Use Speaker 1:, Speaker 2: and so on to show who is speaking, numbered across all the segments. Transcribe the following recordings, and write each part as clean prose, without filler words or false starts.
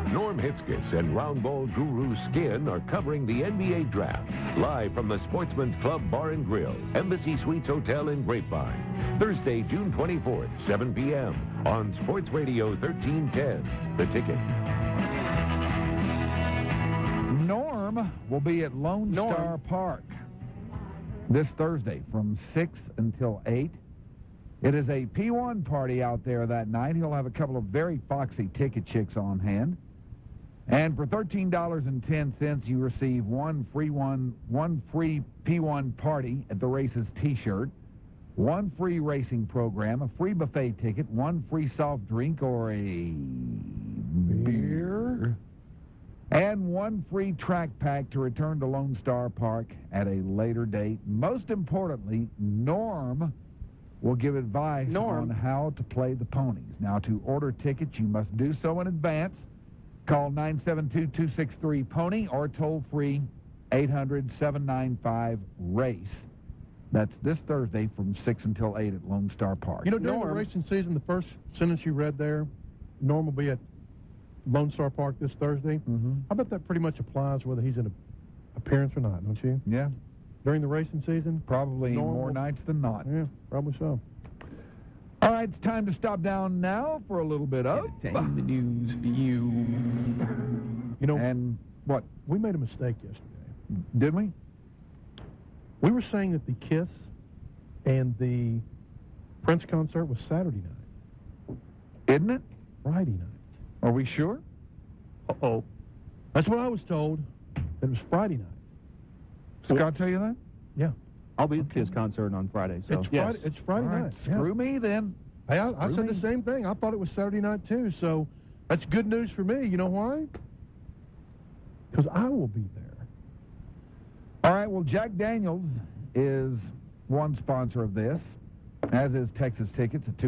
Speaker 1: Norm Hitzges and round ball guru Skin are covering the NBA draft live from the Sportsman's Club Bar and Grill, Embassy Suites Hotel in Grapevine. Thursday, June 24th, 7 p.m. on Sports Radio 1310. The Ticket.
Speaker 2: Norm will be at Lone Star Park this Thursday from 6 until 8. It is a P1 party out there that night. He'll have a couple of very foxy ticket chicks on hand. And for $13.10, you receive one free P1 party at the races T-shirt, one free racing program, a free buffet ticket, one free soft drink or a beer, and one free track pack to return to Lone Star Park at a later date. Most importantly, Norm will give advice on how to play the ponies. Now, to order tickets, you must do so in advance. Call 972-263-PONY or toll-free 800-795-RACE. That's this Thursday from 6 until 8 at Lone Star Park.
Speaker 3: You know, during the racing season, the first sentence you read there, Norm will be at Lone Star Park this Thursday.
Speaker 2: Mm-hmm.
Speaker 3: I bet that pretty much applies whether he's in an appearance or not, don't you?
Speaker 2: Yeah.
Speaker 3: During the racing season?
Speaker 2: Probably more nights than not.
Speaker 3: Yeah, probably so.
Speaker 2: All right, it's time to stop down now for a little bit of
Speaker 4: Entertain the news for you.
Speaker 3: You know,
Speaker 2: and what?
Speaker 3: We made a mistake yesterday.
Speaker 2: Did we?
Speaker 3: We were saying that the Kiss and the Prince concert was Saturday night.
Speaker 2: Isn't it?
Speaker 3: Friday night.
Speaker 2: Are we sure?
Speaker 3: Uh-oh. That's what I was told. It was Friday night.
Speaker 2: Scott tell you that?
Speaker 3: Yeah.
Speaker 4: I'll be at the Kiss concert on Friday. So
Speaker 3: It's Friday
Speaker 2: All right,
Speaker 3: night.
Speaker 2: Screw me then.
Speaker 3: Hey, I said the same thing. I thought it was Saturday night too. So that's good news for me. You know why? Because I will be there.
Speaker 2: All right, well, Jack Daniels is one sponsor of this, as is Texas Tickets at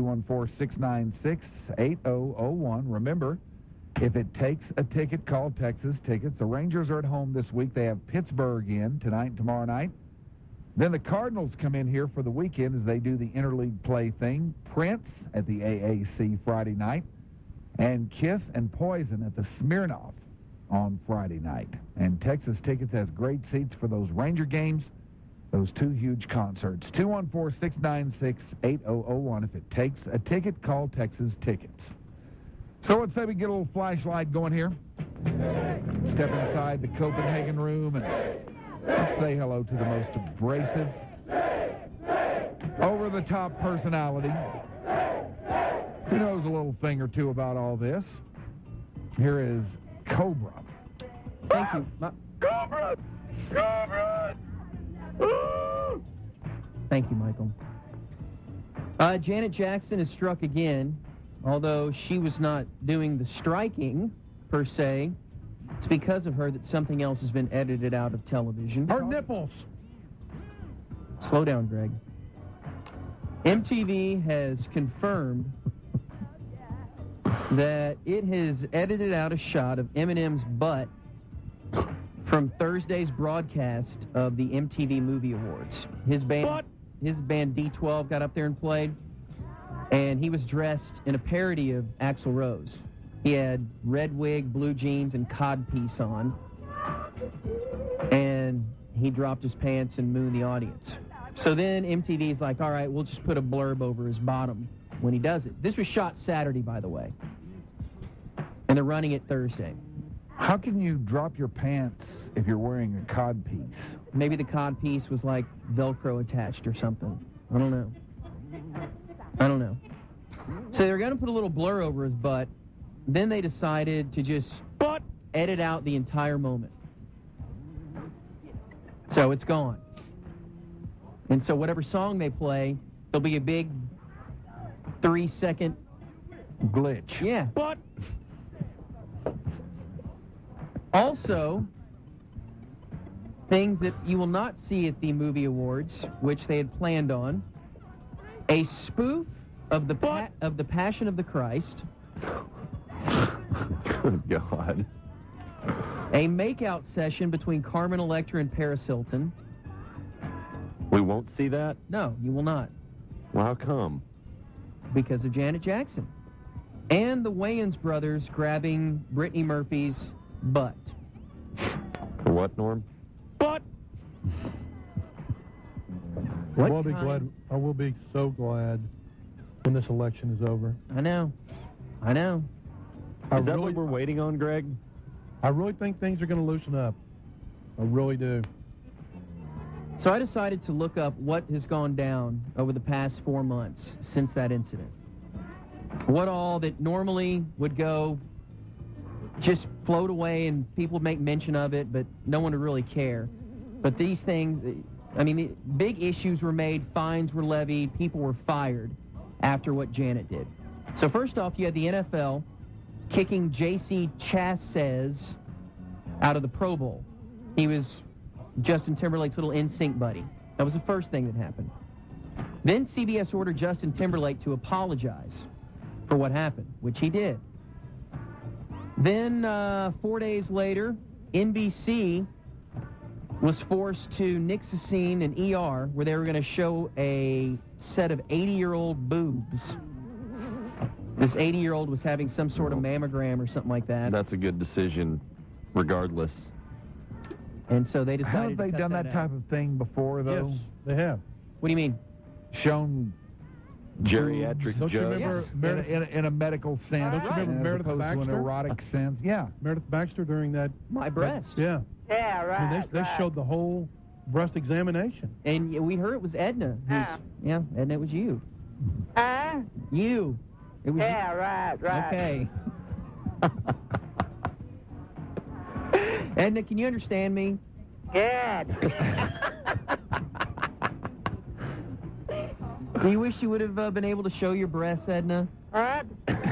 Speaker 2: 214-696-8001. Remember, if it takes a ticket, call Texas Tickets. The Rangers are at home this week. They have Pittsburgh in tonight and tomorrow night. Then the Cardinals come in here for the weekend as they do the interleague play thing. Prince at the AAC Friday night, and Kiss and Poison at the Smirnoff on Friday night. And Texas Tickets has great seats for those Ranger games, those two huge concerts. 214-696-8001. If it takes a ticket, call Texas Tickets. So let's say we get a little flashlight going here. Step inside the Copenhagen room and let's say hello to the most abrasive, over-the-top personality who knows a little thing or two about all this. Here is Cobra.
Speaker 4: Thank you.
Speaker 2: Cobra! Cobra!
Speaker 4: Thank you, Michael. Janet Jackson is struck again, although she was not doing the striking, per se. It's because of her that something else has been edited out of television.
Speaker 3: Her nipples.
Speaker 4: Slow down, Greg. MTV has confirmed that it has edited out a shot of Eminem's butt from Thursday's broadcast of the MTV Movie Awards. His band D12 got up there and played, and he was dressed in a parody of Axl Rose. He had red wig, blue jeans, and codpiece on, and he dropped his pants and mooned the audience. So then MTV's like, all right, we'll just put a blurb over his bottom when he does it. This was shot Saturday, by the way, and they're running it Thursday.
Speaker 2: How can you drop your pants if you're wearing a codpiece?
Speaker 4: Maybe the codpiece was like Velcro attached or something. I don't know. So they're going to put a little blur over his butt. Then they decided to just edit out the entire moment. So it's gone. And so whatever song they play, there'll be a big 3-second
Speaker 2: glitch.
Speaker 4: Yeah. Also, things that you will not see at the movie awards, which they had planned on, a spoof of the Passion of the Christ.
Speaker 5: Good God.
Speaker 4: A makeout session between Carmen Electra and Paris Hilton.
Speaker 5: We won't see that?
Speaker 4: No, you will not.
Speaker 5: Well, how come?
Speaker 4: Because of Janet Jackson. And the Wayans brothers grabbing Brittany Murphy's butt.
Speaker 5: For what, Norm?
Speaker 4: Butt!
Speaker 3: I will be so glad when this election is over.
Speaker 4: I know.
Speaker 5: Is that what we're waiting on, Greg?
Speaker 3: I really think things are going to loosen up. I really do.
Speaker 4: So I decided to look up what has gone down over the past 4 months since that incident. What all that normally would go just float away and people make mention of it, but no one would really care. But these things, I mean, big issues were made, fines were levied, people were fired after what Janet did. So first off, you had the NFL kicking J.C. Chasez out of the Pro Bowl. He was Justin Timberlake's little NSYNC buddy. That was the first thing that happened. Then CBS ordered Justin Timberlake to apologize for what happened, which he did. Then 4 days later, NBC was forced to nix a scene in ER where they were going to show a set of 80-year-old boobs. This 80-year-old was having some sort of mammogram or something like that.
Speaker 5: That's a good decision, regardless.
Speaker 4: And so they decided
Speaker 2: Haven't they done that type of thing before, though?
Speaker 3: Yes, they have.
Speaker 4: What do you mean?
Speaker 2: Shown
Speaker 5: Geriatric
Speaker 3: Don't you
Speaker 5: jugs.
Speaker 3: remember
Speaker 2: in a medical sense,
Speaker 3: Don't you remember
Speaker 2: as
Speaker 3: Meredith
Speaker 2: opposed to an
Speaker 3: Baxter?
Speaker 2: erotic sense. Yeah.
Speaker 3: Meredith Baxter during that...
Speaker 4: My breast.
Speaker 3: Yeah.
Speaker 6: Yeah, right.
Speaker 3: I mean, they showed the whole breast examination.
Speaker 4: And we heard it was Edna. Yeah, Edna, it was you.
Speaker 6: Huh?
Speaker 4: You. It was
Speaker 6: Yeah, right.
Speaker 4: Okay. Edna, can you understand me?
Speaker 6: Good.
Speaker 4: Do you wish you would have been able to show your breasts, Edna?
Speaker 6: What?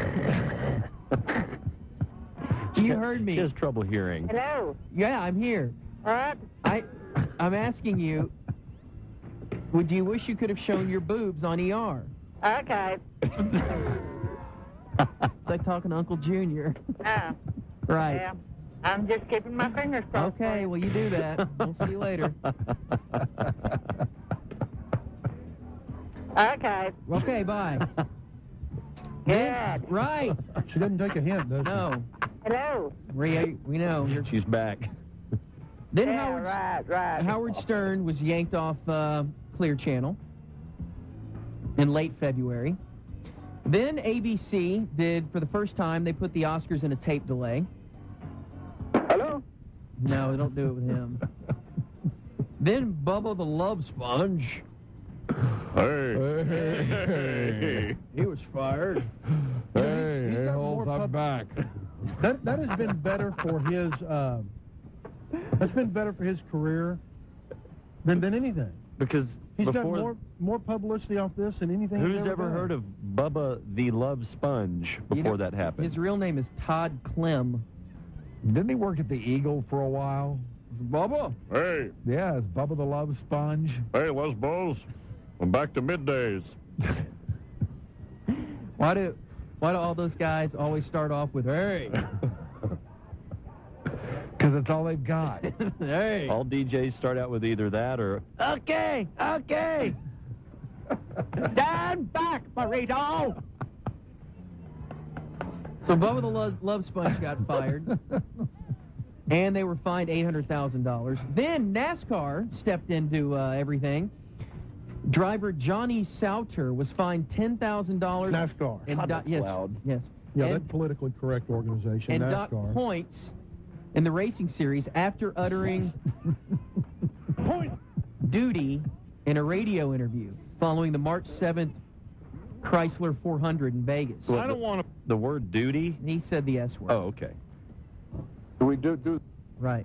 Speaker 4: You heard me.
Speaker 5: She has trouble hearing.
Speaker 6: Hello?
Speaker 4: Yeah, I'm here.
Speaker 6: What?
Speaker 4: I'm asking you, would you wish you could have shown your boobs on ER?
Speaker 6: Okay.
Speaker 4: It's like talking to Uncle Junior.
Speaker 6: Oh.
Speaker 4: Right.
Speaker 6: Yeah. I'm just keeping my fingers crossed. for
Speaker 4: Okay,
Speaker 6: you.
Speaker 4: well, you do that. We'll see you later.
Speaker 6: Okay.
Speaker 4: Okay, bye.
Speaker 6: Good.
Speaker 4: Right.
Speaker 3: She doesn't take a hint, does she?
Speaker 4: No.
Speaker 6: Hello?
Speaker 4: We know.
Speaker 5: She's back.
Speaker 4: Then
Speaker 6: Yeah, right.
Speaker 4: Howard Stern was yanked off Clear Channel in late February. Then ABC did, for the first time, they put the Oscars in a tape delay.
Speaker 6: Hello?
Speaker 4: No, they don't do it with him. Then Bubba the Love Sponge.
Speaker 5: Hey.
Speaker 4: He was fired.
Speaker 2: Hey,
Speaker 3: He's got
Speaker 2: Holmes,
Speaker 3: more
Speaker 2: I'm back.
Speaker 3: That has been better for his that's been better for his career than anything.
Speaker 5: Because
Speaker 3: He's
Speaker 5: before,
Speaker 3: got more publicity off this than anything.
Speaker 5: who's
Speaker 3: he's
Speaker 5: ever
Speaker 3: done.
Speaker 5: heard of Bubba the Love Sponge before
Speaker 4: You know,
Speaker 5: that happened?
Speaker 4: His real name is Todd Clem.
Speaker 2: Didn't he work at the Eagle for a while?
Speaker 4: Bubba.
Speaker 7: Hey,
Speaker 2: Yeah, is Bubba the Love Sponge?
Speaker 7: hey, Lesbos. I'm back to middays.
Speaker 4: Why do all those guys always start off with "Hey"?
Speaker 2: Because that's all they've got.
Speaker 4: Hey.
Speaker 5: All DJs start out with either that or,
Speaker 4: Okay.
Speaker 6: Stand back, burrito!
Speaker 4: So Bubba the Love Sponge got fired, and they were fined $800,000. Then NASCAR stepped into everything. Driver Johnny Sauter was fined $10,000.
Speaker 3: NASCAR.
Speaker 4: And
Speaker 5: God, that's
Speaker 4: yes,
Speaker 5: loud.
Speaker 4: yes.
Speaker 3: Yeah,
Speaker 4: and,
Speaker 3: that politically correct organization,
Speaker 4: and
Speaker 3: NASCAR.
Speaker 4: docked points in the racing series after uttering
Speaker 3: Point.
Speaker 4: duty in a radio interview following the March 7th Chrysler 400 in Vegas.
Speaker 5: I don't want the word duty.
Speaker 4: He said the S word.
Speaker 5: Oh, okay.
Speaker 7: We do.
Speaker 4: Right.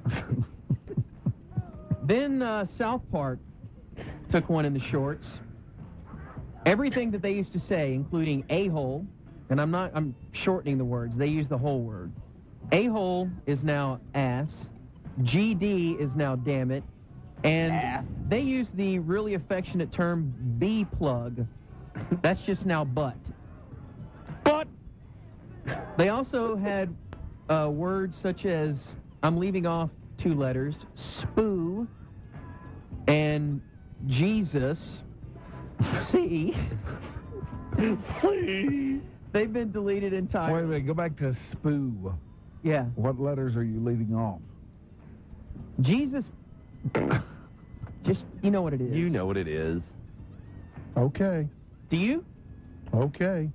Speaker 4: Then South Park took one in the shorts. Everything that they used to say, including a-hole, and I'm shortening the words. They use the whole word. A-hole is now ass. GD is now damn it. And they use the really affectionate term B-plug. That's just now butt.
Speaker 6: Butt!
Speaker 4: They also had words such as, I'm leaving off 2 letters, spoo, and Jesus, C, They've been deleted entirely.
Speaker 2: Wait a minute, go back to spoo.
Speaker 4: Yeah.
Speaker 2: What letters are you leaving off?
Speaker 4: Jesus. Just, you know what it is.
Speaker 5: You know what it is.
Speaker 3: Okay.
Speaker 4: Do you?
Speaker 3: Okay.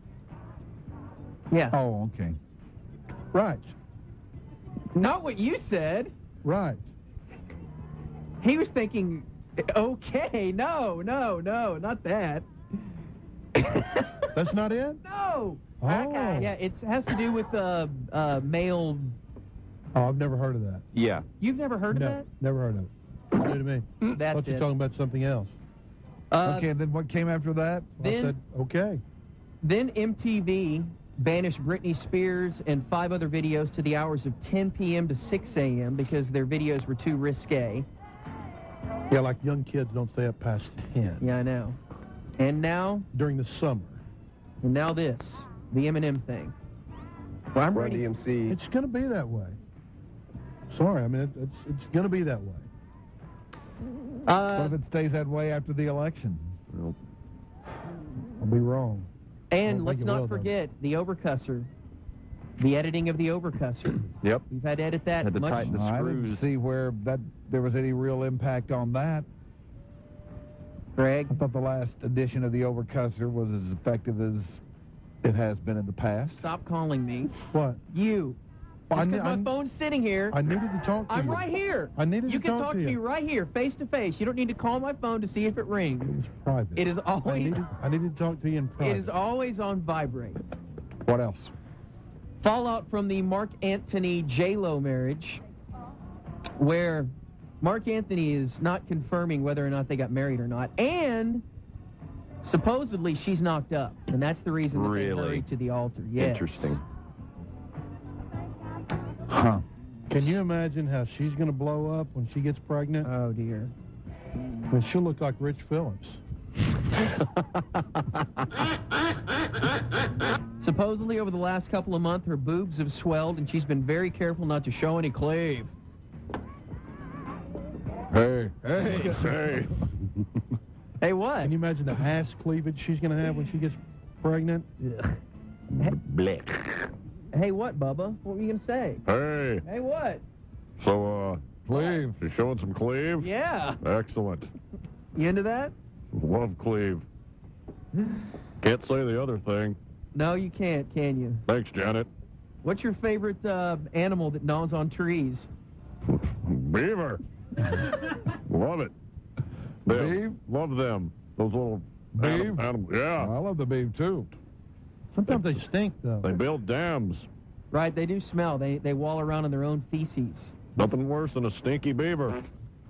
Speaker 4: Yeah.
Speaker 2: Oh, okay.
Speaker 3: Right.
Speaker 4: Not what you said.
Speaker 3: Right.
Speaker 4: He was thinking, okay, no, not that.
Speaker 3: That's not it?
Speaker 4: No.
Speaker 3: Oh.
Speaker 4: Yeah, it has to do with male.
Speaker 3: Oh, I've never heard of that.
Speaker 5: Yeah.
Speaker 4: You've never heard
Speaker 3: No,
Speaker 4: of that?
Speaker 3: never heard of it. New to me.
Speaker 4: That's
Speaker 3: Thought you
Speaker 4: it.
Speaker 3: talking about something else.
Speaker 2: Okay, then what came after that?
Speaker 3: I
Speaker 4: Then-
Speaker 3: said, okay.
Speaker 4: Then MTV banished Britney Spears and 5 other videos to the hours of 10 p.m. to 6 a.m. because their videos were too risque.
Speaker 3: Yeah, like young kids don't stay up past 10
Speaker 4: Yeah, I know. And now
Speaker 3: during the summer.
Speaker 4: this, the Eminem thing. Well, I'm ready.
Speaker 6: DMC.
Speaker 3: It's going to be that way. Sorry, I mean, it's going to be that way.
Speaker 2: What if it stays that way after the election?
Speaker 5: Well,
Speaker 3: I'll be wrong.
Speaker 4: And
Speaker 3: Don't
Speaker 4: let's
Speaker 3: think it will,
Speaker 4: not
Speaker 3: though.
Speaker 4: forget the Overcusser. The editing of the Overcusser.
Speaker 5: yep.
Speaker 4: We've had to edit that
Speaker 5: Had to
Speaker 4: much.
Speaker 5: tighten the
Speaker 2: I didn't
Speaker 5: screws.
Speaker 2: see where there was any real impact on that.
Speaker 4: Greg,
Speaker 2: I thought the last edition of the Overcusser was as effective as it has been in the past.
Speaker 4: stop calling me.
Speaker 3: What?
Speaker 4: You.
Speaker 3: Well,
Speaker 4: Just 'cause my phone's sitting here.
Speaker 3: I needed to talk to
Speaker 4: I'm
Speaker 3: you.
Speaker 4: right here.
Speaker 3: I needed
Speaker 4: You
Speaker 3: to
Speaker 4: can
Speaker 3: talk
Speaker 4: talk
Speaker 3: to
Speaker 4: to me
Speaker 3: you.
Speaker 4: right here, face to face. You don't need to call my phone to see if it rings.
Speaker 3: It was private.
Speaker 4: It is always
Speaker 3: I needed to talk to you in private.
Speaker 4: it is always on vibrate.
Speaker 2: What else?
Speaker 4: Fallout from the Mark Anthony J-Lo marriage, where Mark Anthony is not confirming whether or not they got married or not, and supposedly she's knocked up, and that's the reason that they
Speaker 5: Really?
Speaker 4: hurried to the altar. Yes.
Speaker 5: Interesting.
Speaker 2: Huh.
Speaker 3: Can you imagine how she's going to blow up when she gets pregnant?
Speaker 4: Oh dear.
Speaker 3: I mean, she'll look like Rich Phillips.
Speaker 4: Supposedly over the last couple of months, her boobs have swelled, and she's been very careful not to show any cleave.
Speaker 2: Hey.
Speaker 5: Hey.
Speaker 4: Hey, what?
Speaker 3: Can you imagine the ass cleavage she's going to have when she gets pregnant?
Speaker 5: Blech.
Speaker 4: Hey, what, Bubba? What were you gonna say?
Speaker 7: Hey,
Speaker 4: Hey, what?
Speaker 7: so,
Speaker 2: Cleve.
Speaker 7: you showing some cleave?
Speaker 4: Yeah.
Speaker 7: Excellent.
Speaker 4: You into that?
Speaker 7: Love cleave. Can't say the other thing.
Speaker 4: No, you can't, can you?
Speaker 7: Thanks, Janet.
Speaker 4: What's your favorite animal that gnaws on trees?
Speaker 7: Beaver. Love it.
Speaker 2: Beav?
Speaker 7: Love them. Those little
Speaker 2: Beav?
Speaker 7: animals. Yeah.
Speaker 2: I love the beef too.
Speaker 3: Sometimes they stink, though.
Speaker 7: They build dams.
Speaker 4: Right, they do smell. They wall around in their own feces.
Speaker 7: Nothing worse than a stinky beaver.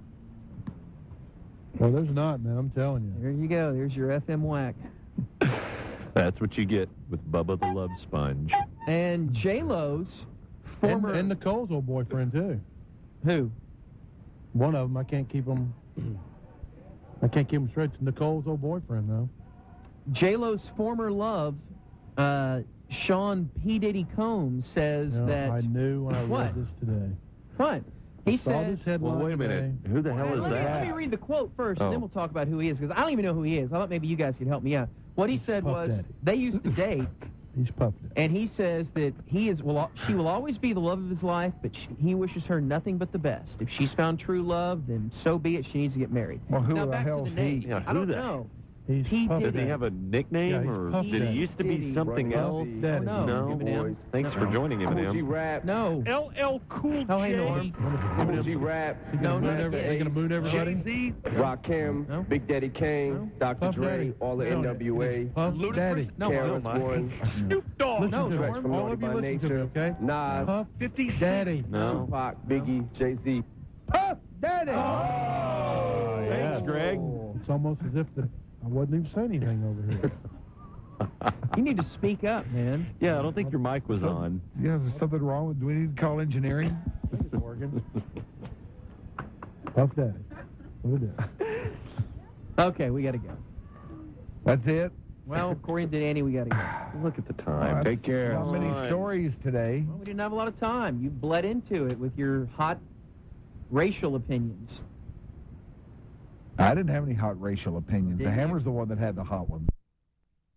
Speaker 3: Well, there's not, man. I'm telling you.
Speaker 4: There you go. There's your FM whack.
Speaker 5: That's what you get with Bubba the Love Sponge.
Speaker 4: And J-Lo's former...
Speaker 3: And Nicole's old boyfriend, too.
Speaker 4: Who?
Speaker 3: One of them, I can't keep him straight. It's Nicole's old boyfriend, though.
Speaker 4: J-Lo's former love, Sean P. Diddy Combs, says
Speaker 3: You know,
Speaker 4: that...
Speaker 3: I knew when I
Speaker 4: What?
Speaker 3: read this today.
Speaker 4: What? He
Speaker 3: Saw
Speaker 4: says...
Speaker 3: this headline
Speaker 5: Well, wait a minute.
Speaker 3: today.
Speaker 5: Who the hell is
Speaker 4: Let me
Speaker 5: that?
Speaker 4: read the quote first, and
Speaker 5: Oh.
Speaker 4: then we'll talk about who he is, because I don't even know who he is. I thought maybe you guys could help me out. What he
Speaker 3: He's
Speaker 4: said
Speaker 3: Puff
Speaker 4: was,
Speaker 3: Daddy.
Speaker 4: they used to date,
Speaker 3: He's puffed it.
Speaker 4: and he says that she will always be the love of his life, but he wishes her nothing but the best. If she's found true love, then so be it. She needs to get married.
Speaker 2: Well, who
Speaker 4: now,
Speaker 2: the
Speaker 4: back to
Speaker 2: hell's
Speaker 4: the name.
Speaker 2: he?
Speaker 5: Yeah,
Speaker 4: I
Speaker 5: who
Speaker 4: don't
Speaker 5: the-
Speaker 4: know.
Speaker 3: He's
Speaker 4: He
Speaker 3: Puff
Speaker 4: did
Speaker 5: Does he
Speaker 3: Daddy.
Speaker 5: have a nickname,
Speaker 3: Yeah, he's
Speaker 5: or
Speaker 3: Puff
Speaker 5: did he
Speaker 3: Daddy.
Speaker 5: used to be
Speaker 6: Diddy,
Speaker 5: something
Speaker 6: Puff
Speaker 5: else?
Speaker 3: Daddy.
Speaker 4: Oh, no.
Speaker 5: No.
Speaker 4: Eminem.
Speaker 5: Thanks for joining, Eminem.
Speaker 6: Fuji Rap.
Speaker 4: No.
Speaker 6: LL Cool
Speaker 4: Oh, hey, Norm.
Speaker 6: Fuji Rap.
Speaker 4: No,
Speaker 3: Moon
Speaker 4: not
Speaker 3: every-
Speaker 4: yet.
Speaker 3: They gonna moon everybody?
Speaker 6: Jay-Z. Rakim.
Speaker 4: No.
Speaker 6: Big Daddy Kane.
Speaker 4: No.
Speaker 6: Dr.
Speaker 3: Puff
Speaker 6: Dre.
Speaker 3: Daddy.
Speaker 6: All the
Speaker 3: No,
Speaker 6: NWA.
Speaker 3: Puff Daddy.
Speaker 4: No,
Speaker 6: KRS
Speaker 5: no,
Speaker 6: One.
Speaker 3: Snoop Dogg. Listen
Speaker 4: No,
Speaker 3: to
Speaker 6: Stretch
Speaker 3: me.
Speaker 6: from
Speaker 3: All
Speaker 6: Naughty
Speaker 3: of you
Speaker 6: by
Speaker 3: listen to me,
Speaker 6: Nature.
Speaker 3: okay?
Speaker 6: Nas.
Speaker 3: Puff 50 Daddy.
Speaker 5: No.
Speaker 6: Tupac. Biggie. Jay-Z.
Speaker 3: Puff Daddy.
Speaker 5: Oh, Thanks, Greg.
Speaker 3: It's almost as if I wasn't even saying anything over here.
Speaker 4: You need to speak up, man.
Speaker 5: Yeah, I don't think your mic was
Speaker 2: So-
Speaker 5: on.
Speaker 2: Yeah, is there something wrong with... Do we need to call engineering?
Speaker 3: Morgan. Puff Daddy. What it is.
Speaker 4: Okay, we got to go.
Speaker 2: That's it?
Speaker 4: Well, according to Danny, we got to go.
Speaker 5: Look at the
Speaker 2: Oh,
Speaker 5: time.
Speaker 2: that's
Speaker 5: Take care.
Speaker 2: Not many
Speaker 5: Fine.
Speaker 2: stories today.
Speaker 4: Well, we didn't have a lot of time. You bled into it with your hot racial opinions.
Speaker 2: I didn't have any hot racial opinions. The
Speaker 4: Didn't you?
Speaker 2: Hammer's the one that had the hot ones.